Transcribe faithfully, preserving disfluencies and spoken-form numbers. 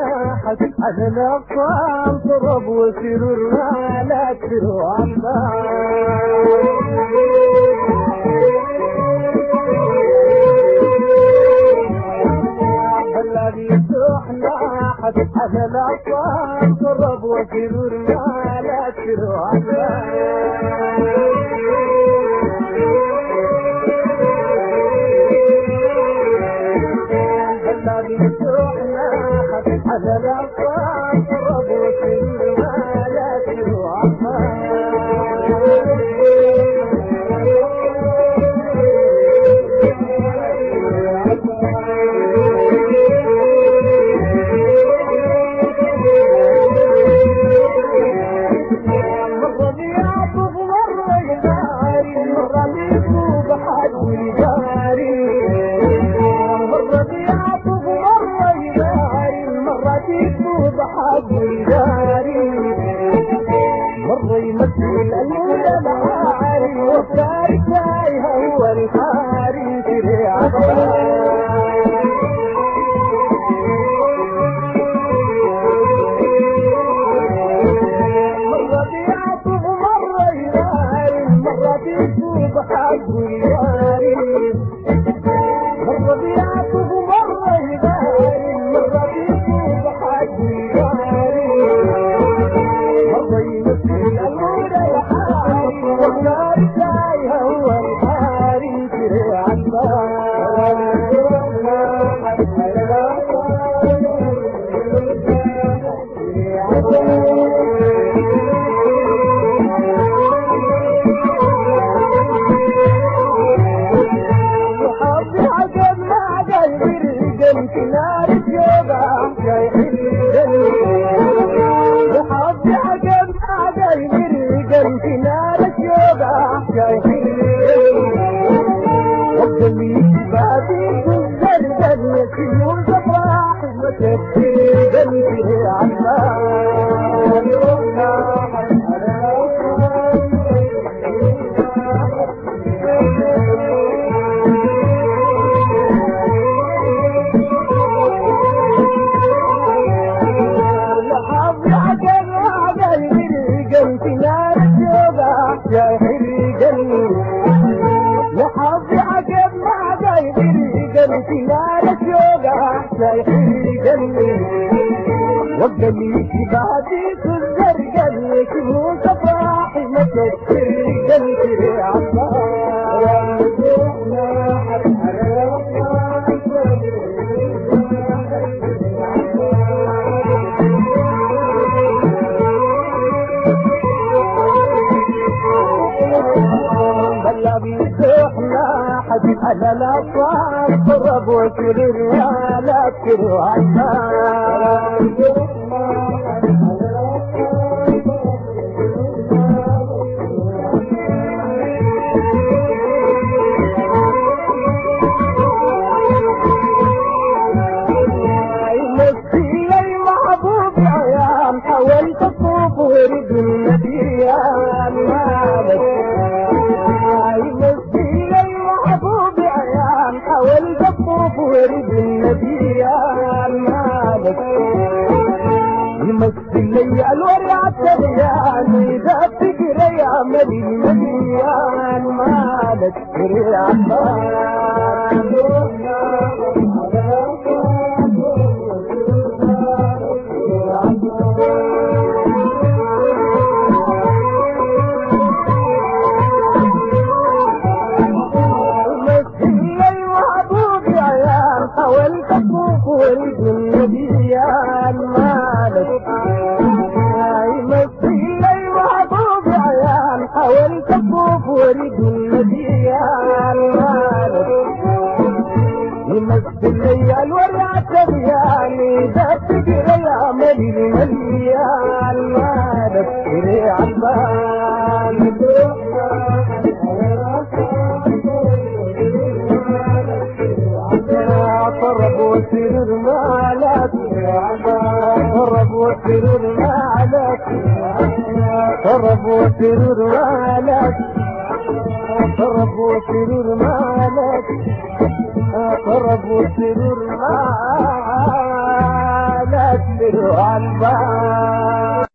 لاحت على الأطفال طرب وسرور ما لا تروى الذي يسوح لاحت على الأطفال طرب وسرور ما لا تروى الذي يسوح لاحت على الأطفال طرب وسرور ما لا تروى مرة يمثل الأولى العاري والثاني تايها هو الحاري تريع مرة بيعطف مرة يداري مرة بيسوب حق ويداري مرة بيعطف مرة يداري مرة بيسوب حق ويداري مرة يمثل الأولى الحاري والثاني تايها هو الحاري تريع يا حلي قلبي لحظي عقب ما قايدري قلبي نالك يوقع يا حلي قلبي وقلي بعدي تزر قلبك مو تفراحي ما تشتري قلبي عطار على الأطفال طرب وسرور يا لا تروى يمسي لي محبوب عيان حاولت اطوف ورد النبي يا مالك حاولت اطوف ورد النبي يا مالك يمثل لي الورع التبيان اذا فكر يا ملي النبي يا مالك يا حاولت اطوف ورد النبي يا مالك يمثل لي محبوب عيان حاولت اطوف ورد النبي يا مالك يمثل لي الورع التبيان اذا تقرا يا ملي الملي يا مالك يا عبان طرب وسرور مالك طرب وسرور مالك طرب وسرور مالك طرب وسرور مالك طرب وسرور مالك يديروا عالبال